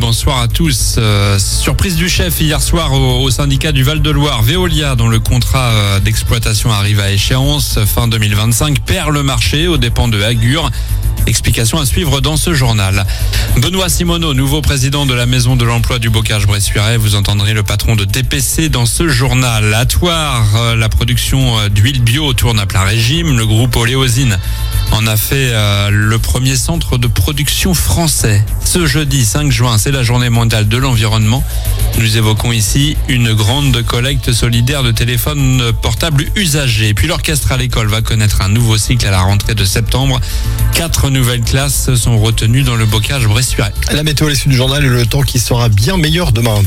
bonsoir à tous. Surprise du chef hier soir au syndicat du Val-de-Loire. Veolia, dont le contrat d'exploitation arrive à échéance fin 2025, perd le marché aux dépens de Agur. Explication à suivre dans ce journal. Benoît Simonot, nouveau président de la Maison de l'Emploi du Bocage-Bressuiret. Vous entendrez le patron de DPC dans ce journal. À Thouars, la production d'huile bio tourne à plein régime. Le groupe Oléosine en a fait le premier centre de production français. Ce jeudi 5 juin, c'est la journée mondiale de l'environnement. Nous évoquons ici une grande collecte solidaire de téléphones portables usagés. Puis l'orchestre à l'école va connaître un nouveau cycle à la rentrée de septembre. 4 nouvelles classes sont retenues dans le Bocage-Bressuiret. La météo à l'issue du journal et le temps qui sera bien meilleur demain.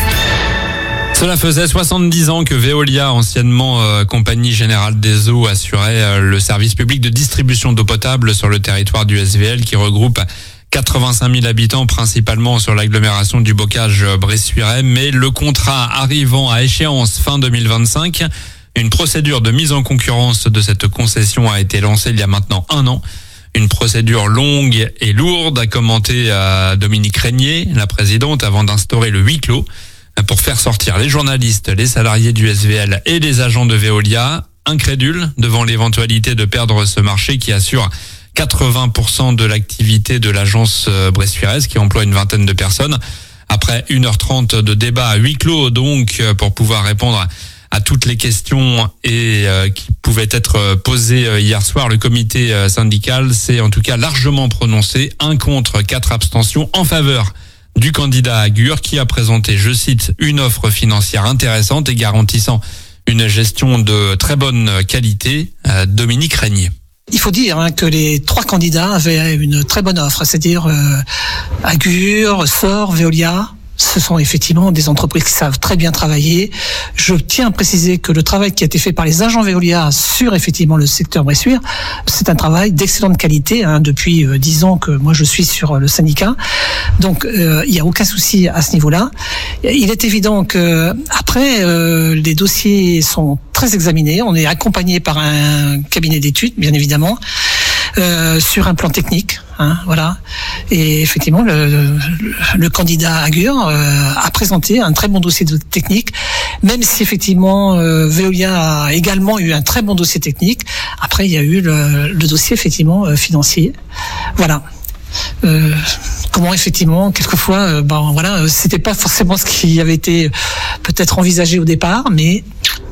Cela faisait 70 ans que Veolia, anciennement Compagnie Générale des Eaux, assurait le service public de distribution d'eau potable sur le territoire du SVL qui regroupe 85 000 habitants, principalement sur l'agglomération du Bocage-Bressuiret. Mais le contrat arrivant à échéance fin 2025, une procédure de mise en concurrence de cette concession a été lancée il y a maintenant 1 an. Une procédure longue et lourde, a commenté Dominique Régnier, la présidente, avant d'instaurer le huis clos pour faire sortir les journalistes, les salariés du SVL et les agents de Veolia, incrédules devant l'éventualité de perdre ce marché qui assure 80% de l'activité de l'agence bressuiraise qui emploie une vingtaine de personnes. Après 1h30 de débat à huis clos, donc, pour pouvoir répondre à toutes les questions et qui pouvaient être posées hier soir, le comité syndical s'est en tout cas largement prononcé, 1 contre, 4 abstentions en faveur du candidat Agur qui a présenté, je cite, une offre financière intéressante et garantissant une gestion de très bonne qualité. Dominique Régnier. Il faut dire que les 3 candidats avaient une très bonne offre, c'est-à-dire Agur, Sor, Veolia. Ce sont effectivement des entreprises qui savent très bien travailler. Je tiens à préciser que le travail qui a été fait par les agents Veolia sur effectivement le secteur Bressuire, c'est un travail d'excellente qualité. Depuis 10 ans que moi je suis sur le syndicat, donc il n'y a aucun souci à ce niveau-là. Il est évident que après les dossiers sont très examinés. On est accompagné par un cabinet d'études, bien évidemment. Sur un plan technique, voilà. Et effectivement, le candidat Agur a présenté un très bon dossier technique, même si effectivement Veolia a également eu un très bon dossier technique. Après, il y a eu le dossier effectivement financier, voilà. Comment effectivement quelquefois, voilà, c'était pas forcément ce qui avait été peut-être envisagé au départ, mais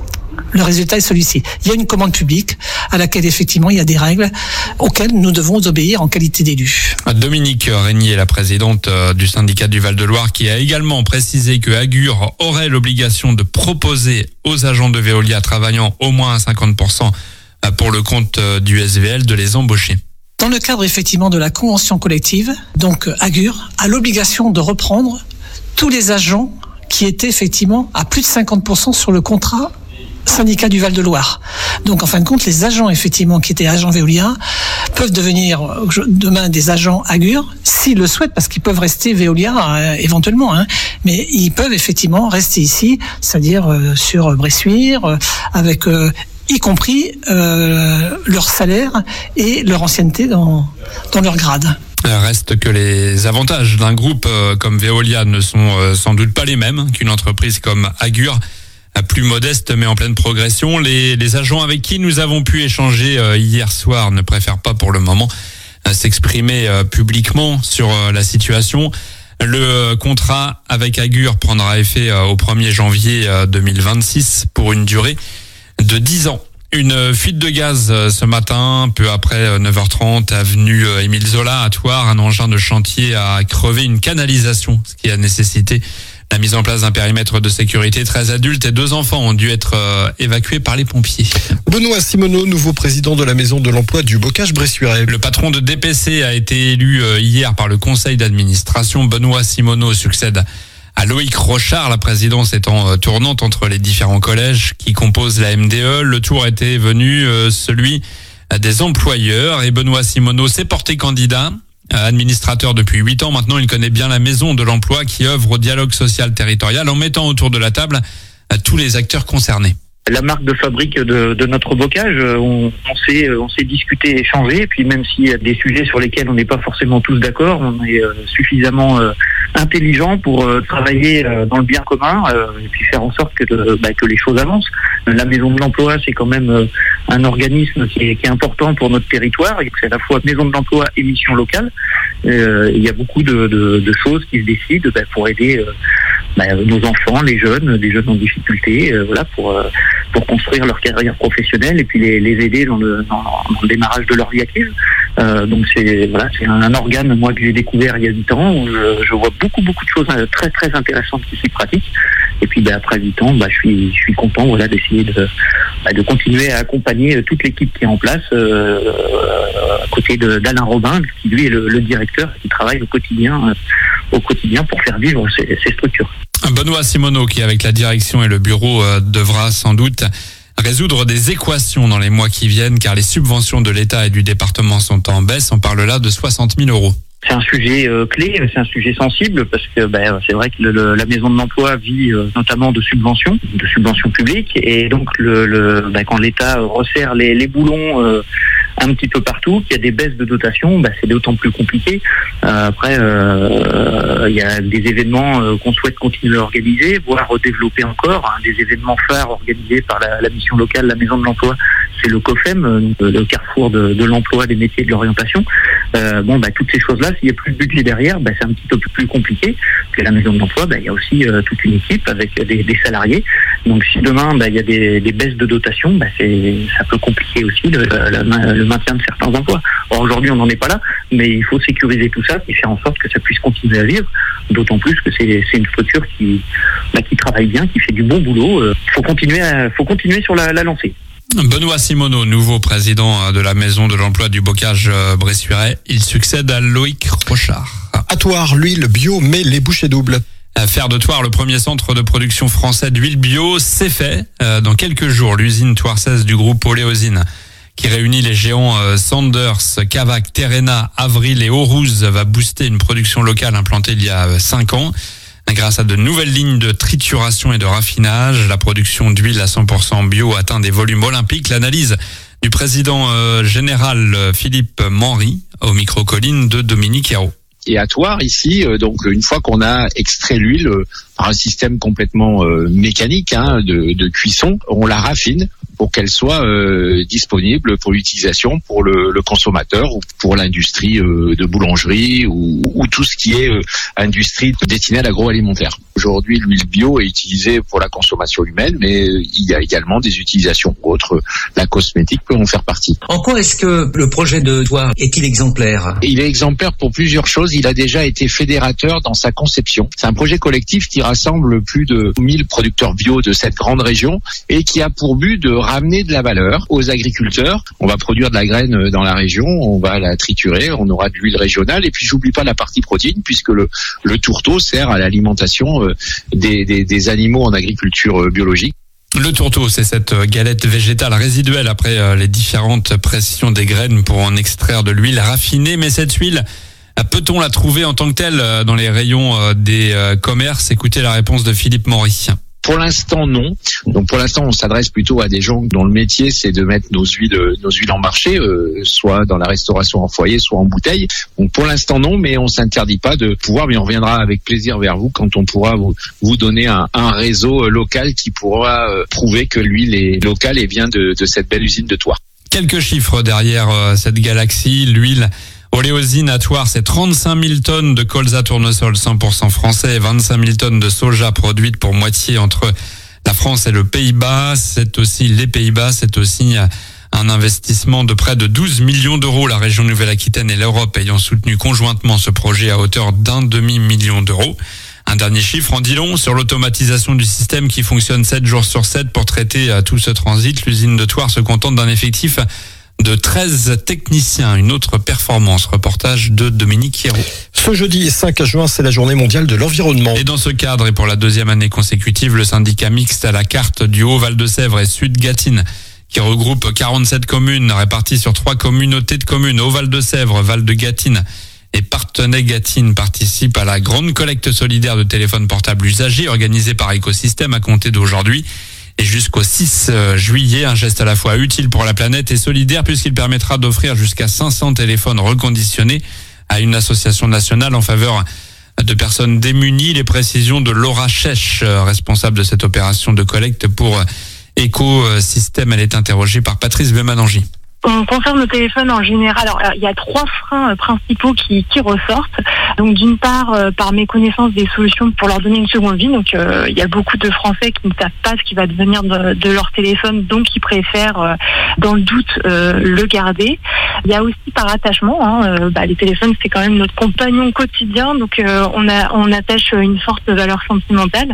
le résultat est celui-ci. Il y a une commande publique à laquelle effectivement il y a des règles auxquelles nous devons obéir en qualité d'élus. Dominique Régnier, la présidente du syndicat du Val-de-Loire, qui a également précisé que Agur aurait l'obligation de proposer aux agents de Veolia travaillant au moins à 50% pour le compte du SVL de les embaucher. Dans le cadre effectivement de la convention collective, donc Agur a l'obligation de reprendre tous les agents qui étaient effectivement à plus de 50% sur le contrat syndicat du Val-de-Loire. Donc en fin de compte, les agents effectivement qui étaient agents Veolia peuvent devenir demain des agents Agur s'ils le souhaitent, parce qu'ils peuvent rester Veolia éventuellement, mais ils peuvent effectivement rester ici, c'est-à-dire sur Bressuire, avec y compris leur salaire et leur ancienneté dans leur grade. Reste que les avantages d'un groupe comme Veolia ne sont sans doute pas les mêmes qu'une entreprise comme Agur, plus modeste mais en pleine progression. Les agents avec qui nous avons pu échanger hier soir ne préfèrent pas pour le moment s'exprimer publiquement sur la situation. Le contrat avec Agur prendra effet au 1er janvier 2026 pour une durée de 10 ans. Une fuite de gaz ce matin, peu après 9h30, avenue Émile Zola à Thouars. Un engin de chantier a crevé une canalisation, ce qui a nécessité la mise en place d'un périmètre de sécurité. 13 adultes et 2 enfants ont dû être évacués par les pompiers. Benoît Simonot, nouveau président de la Maison de l'Emploi du Bocage-Bressuiret. Le patron de DPC a été élu hier par le conseil d'administration. Benoît Simonot succède à Loïc Rochard, la présidence étant tournante entre les différents collèges qui composent la MDE. Le tour était venu celui des employeurs et Benoît Simonot s'est porté candidat. Administrateur depuis 8 ans maintenant, il connaît bien la Maison de l'Emploi qui œuvre au dialogue social territorial en mettant autour de la table tous les acteurs concernés. la marque de fabrique de notre bocage. On s'est discuté, échangé, et puis même s'il y a des sujets sur lesquels on n'est pas forcément tous d'accord, on est suffisamment intelligent pour travailler dans le bien commun et puis faire en sorte que les choses avancent. La Maison de l'Emploi, c'est quand même un organisme qui est important pour notre territoire, et c'est à la fois Maison de l'Emploi et mission locale. Il y a beaucoup de choses qui se décident pour aider nos enfants, les jeunes en difficulté, pour construire leur carrière professionnelle et puis les aider dans le démarrage de leur vie active. Donc c'est un organe, moi, que j'ai découvert il y a 8 ans, où je vois beaucoup de choses très très intéressantes qui s'y pratiquent. Et puis après 8 ans, je suis content d'essayer de continuer à accompagner toute l'équipe qui est en place, à côté d'Alain Robin, qui lui est le directeur, qui travaille au quotidien pour faire vivre ces structures. Benoît Simoneau, qui avec la direction et le bureau devra sans doute résoudre des équations dans les mois qui viennent, car les subventions de l'État et du département sont en baisse. On parle là de 60 000 €. C'est un sujet clé, c'est un sujet sensible, parce que c'est vrai que la Maison de l'Emploi vit notamment de subventions publiques, et donc quand l'État resserre les boulons un petit peu partout, qu'il y a des baisses de dotation, c'est d'autant plus compliqué. Après, il y a des événements qu'on souhaite continuer à organiser, voire développer encore. Des événements phares organisés par la mission locale, la Maison de l'Emploi, c'est le COFEM, le carrefour de l'emploi, des métiers et de l'orientation. Toutes ces choses-là, s'il n'y a plus de budget derrière, c'est un petit peu plus compliqué. Parce que la Maison de l'Emploi, il y a aussi toute une équipe avec des salariés. Donc si demain il y a des baisses de dotation, ça peut compliquer aussi le maintien de certains emplois. Or, aujourd'hui, on n'en est pas là, mais il faut sécuriser tout ça et faire en sorte que ça puisse continuer à vivre. D'autant plus que c'est une structure qui travaille bien, qui fait du bon boulot. Faut continuer sur la lancée. Benoît Simoneau, nouveau président de la Maison de l'Emploi du Bocage Bressuiret. Il succède à Loïc Rochard. À Thouars, l'huile bio met les bouchées doubles. Faire de Thouars le premier centre de production français d'huile bio, c'est fait. Dans quelques jours, l'usine thouarsaise du groupe Oléosine, qui réunit les géants Sanders, Cavac, Terrena, Avril et Aurouz, va booster une production locale implantée il y a 5 ans. Grâce à de nouvelles lignes de trituration et de raffinage, la production d'huile à 100% bio atteint des volumes olympiques. L'analyse du président général Philippe Manry au micro-colline de Dominique Hérault. Et à Thouars, ici, donc une fois qu'on a extrait l'huile par un système complètement mécanique de cuisson, on la raffine pour qu'elle soit disponible pour l'utilisation pour le consommateur ou pour l'industrie de boulangerie ou tout ce qui est industrie destinée à l'agroalimentaire. Aujourd'hui, l'huile bio est utilisée pour la consommation humaine, mais il y a également des utilisations autres. La cosmétique peut en faire partie. En quoi est-ce que le projet de Thouars est-il exemplaire ? Il est exemplaire pour plusieurs choses. Il a déjà été fédérateur dans sa conception. C'est un projet collectif qui rassemble plus de 1000 producteurs bio de cette grande région et qui a pour but de ramener de la valeur aux agriculteurs. On va produire de la graine dans la région, on va la triturer, on aura de l'huile régionale, et puis j'oublie pas la partie protéine, puisque le tourteau sert à l'alimentation des animaux en agriculture biologique. Le tourteau, c'est cette galette végétale résiduelle après les différentes pressions des graines pour en extraire de l'huile raffinée. Mais cette huile, peut-on la trouver en tant que telle dans les rayons des commerces ? Écoutez la réponse de Philippe Manry. Pour l'instant, non. Donc pour l'instant, on s'adresse plutôt à des gens dont le métier, c'est de mettre nos huiles en marché, soit dans la restauration en foyer, soit en bouteille. Donc pour l'instant, non, mais on s'interdit pas de pouvoir, mais on reviendra avec plaisir vers vous quand on pourra vous donner un réseau local qui pourra prouver que l'huile est locale et vient de cette belle usine de Thouars. Quelques chiffres derrière cette galaxie. L'huile Oléosine à Thouars, c'est 35 000 tonnes de colza tournesol 100% français et 25 000 tonnes de soja produites pour moitié entre la France et le Pays-Bas. C'est aussi les Pays-Bas, c'est aussi un investissement de près de 12 millions d'euros. La région Nouvelle-Aquitaine et l'Europe ayant soutenu conjointement ce projet à hauteur d'1,5 million d'euros. Un dernier chiffre en dit long sur l'automatisation du système qui fonctionne 7 jours sur 7 pour traiter tout ce transit. L'usine de Thouars se contente d'un effectif de 13 techniciens. Une autre performance. Reportage de Dominique Hérault. Ce jeudi 5 juin, c'est la journée mondiale de l'environnement. Et dans ce cadre, et pour la deuxième année consécutive, le syndicat mixte à la carte du Haut-Val-de-Sèvre et Sud-Gâtine, qui regroupe 47 communes réparties sur 3 communautés de communes, Haut-Val-de-Sèvre, Val-de-Gâtine et Parthenay-Gâtine, participe à la grande collecte solidaire de téléphones portables usagés organisée par Écosystème à compter d'aujourd'hui. et jusqu'au 6 juillet. Un geste à la fois utile pour la planète et solidaire puisqu'il permettra d'offrir jusqu'à 500 téléphones reconditionnés à une association nationale en faveur de personnes démunies. Les précisions de Laura Chèche, responsable de cette opération de collecte pour Écosystème. Elle est interrogée par Patrice Bemanangi. On concerne le téléphone en général. Alors, il y a 3 freins principaux qui ressortent. Donc, d'une part, par méconnaissance des solutions pour leur donner une seconde vie. Donc, il y a beaucoup de Français qui ne savent pas ce qui va devenir de leur téléphone, donc qui préfèrent, dans le doute, le garder. Il y a aussi par attachement. Les téléphones, c'est quand même notre compagnon quotidien. Donc, on attache une forte valeur sentimentale.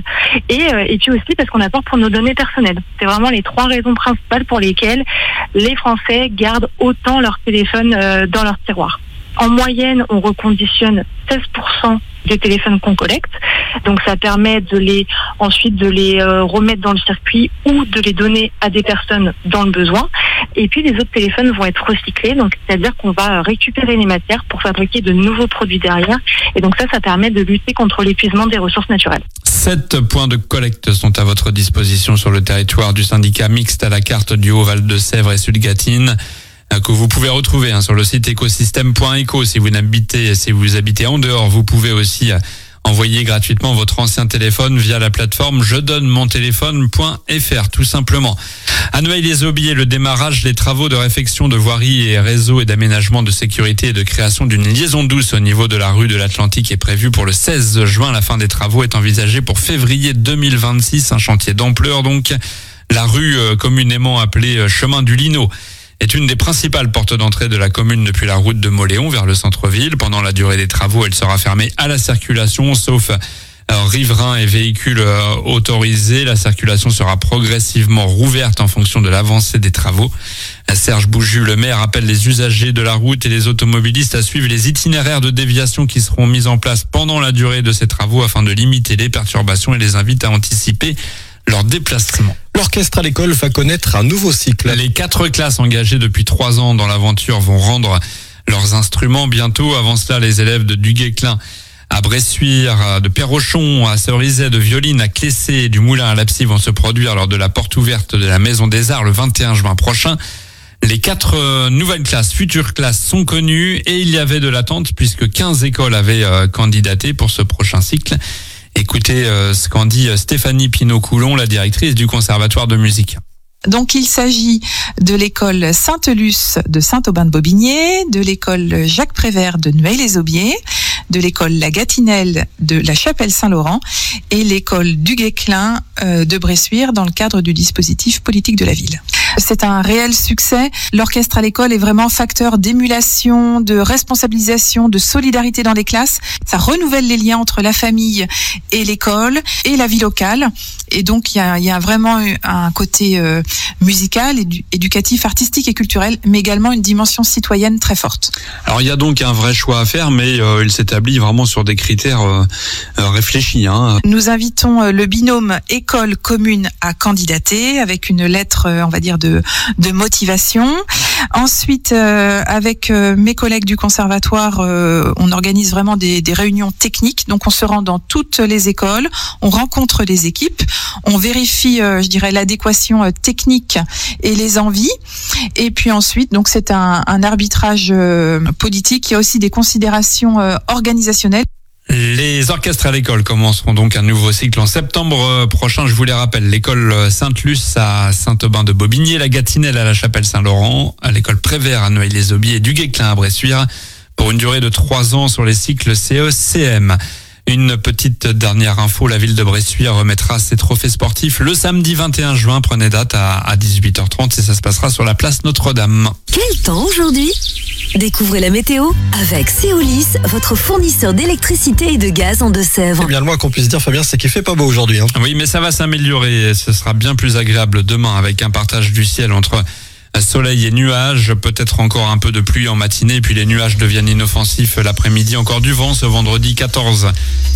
Et puis aussi parce qu'on a peur pour nos données personnelles. C'est vraiment les 3 raisons principales pour lesquelles les Français gardent autant leur téléphone dans leur tiroir. En moyenne, on reconditionne 16% des téléphones qu'on collecte. Donc ça permet ensuite de les remettre dans le circuit ou de les donner à des personnes dans le besoin. Et puis les autres téléphones vont être recyclés, donc c'est-à-dire qu'on va récupérer les matières pour fabriquer de nouveaux produits derrière. Et donc ça permet de lutter contre l'épuisement des ressources naturelles. 7 points de collecte sont à votre disposition sur le territoire du syndicat mixte à la carte du Haut-Val de Sèvres et Sud-Gâtine, que vous pouvez retrouver sur le site écosystème.eco. Si vous habitez en dehors, vous pouvez aussi envoyer gratuitement votre ancien téléphone via la plateforme je donne mon téléphone.fr, tout simplement. À Noailles-les-Aubiers, le démarrage des travaux de réfection de voirie et réseau et d'aménagement de sécurité et de création d'une liaison douce au niveau de la rue de l'Atlantique est prévu pour le 16 juin. La fin des travaux est envisagée pour février 2026, un chantier d'ampleur donc. La rue communément appelée Chemin du Lino est une des principales portes d'entrée de la commune depuis la route de Mauléon vers le centre-ville. Pendant la durée des travaux, elle sera fermée à la circulation, sauf riverains et véhicules autorisés. La circulation sera progressivement rouverte en fonction de l'avancée des travaux. Serge Bouju, le maire, appelle les usagers de la route et les automobilistes à suivre les itinéraires de déviation qui seront mis en place pendant la durée de ces travaux afin de limiter les perturbations et les invite à anticiper leur déplacement. L'orchestre à l'école va connaître un nouveau cycle. Les 4 classes engagées depuis 3 ans dans l'aventure vont rendre leurs instruments bientôt. Avant cela, les élèves de Duguay-Clin à Bressuire, de Perrochon, à Cerizay, de Violine, à Clessé et du Moulin à Lapsy vont se produire lors de la porte ouverte de la Maison des Arts le 21 juin prochain. Les 4 nouvelles classes, futures classes, sont connues et il y avait de l'attente puisque 15 écoles avaient candidaté pour ce prochain cycle. Écoutez ce qu'en dit Stéphanie Pinot-Coulon, la directrice du Conservatoire de musique. Donc il s'agit de l'école Sainte-Luce de Saint-Aubin-de-Bobigné, de l'école Jacques Prévert de Noailles-les-Aubiers, de l'école La Gatinelle de la Chapelle-Saint-Laurent et l'école Duguay-Clin de Bressuire dans le cadre du dispositif politique de la ville. C'est un réel succès. L'orchestre à l'école est vraiment facteur d'émulation, de responsabilisation, de solidarité dans les classes. Ça renouvelle les liens entre la famille et l'école et la vie locale. Et donc, il y a vraiment un côté musical, éducatif, artistique et culturel, mais également une dimension citoyenne très forte. Alors, il y a donc un vrai choix à faire, mais il s'établit vraiment sur des critères réfléchis. Nous invitons le binôme école-commune à candidater avec une lettre, on va dire, de motivation. Ensuite, avec mes collègues du conservatoire, on organise vraiment des réunions techniques. Donc, on se rend dans toutes les écoles, on rencontre les équipes, on vérifie, l'adéquation technique et les envies. Et puis ensuite, donc c'est un arbitrage politique. Il y a aussi des considérations organisationnelles. Les orchestres à l'école commenceront donc un nouveau cycle en septembre prochain. Je vous les rappelle, l'école Sainte-Luce à Saint-Aubin-de-Bobigné, la Gatinelle à la Chapelle-Saint-Laurent, à l'école Prévert à Noailles-les-Aubiers et Duguay-Clin à Bressuire pour une durée de 3 ans sur les cycles CE-CM. Une petite dernière info, la ville de Bressuire remettra ses trophées sportifs le samedi 21 juin. Prenez date à 18h30 et ça se passera sur la place Notre-Dame. Quel temps aujourd'hui ? Découvrez la météo avec Céolis, votre fournisseur d'électricité et de gaz en Deux-Sèvres. Eh bien, le moins qu'on puisse dire, Fabien, c'est qu'il fait pas beau aujourd'hui. Oui, mais ça va s'améliorer et ce sera bien plus agréable demain avec un partage du ciel entre soleil et nuages, peut-être encore un peu de pluie en matinée, puis les nuages deviennent inoffensifs l'après-midi. Encore du vent ce vendredi 14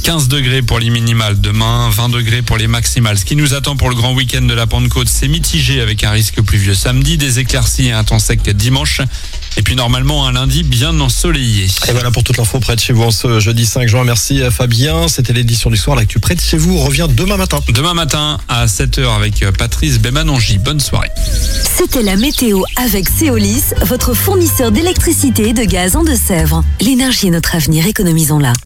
15 degrés pour les minimales demain, 20 degrés pour les maximales. Ce qui nous attend pour le grand week-end de la Pentecôte, c'est mitigé avec un risque pluvieux samedi, des éclaircies et un temps sec dimanche. Et puis normalement un lundi bien ensoleillé. Et voilà pour toute l'info près de chez vous en ce jeudi 5 juin. Merci Fabien. C'était l'édition du soir. L'actu près de chez vous revient demain matin. Demain matin à 7h avec Patrice Bémanongi. Bonne soirée. C'était la météo avec Céolis, votre fournisseur d'électricité et de gaz en Deux-Sèvres. L'énergie est notre avenir, économisons-la.